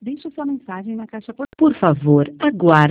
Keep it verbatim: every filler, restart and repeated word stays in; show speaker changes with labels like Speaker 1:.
Speaker 1: Deixe sua mensagem na caixa por... Por favor, aguarde.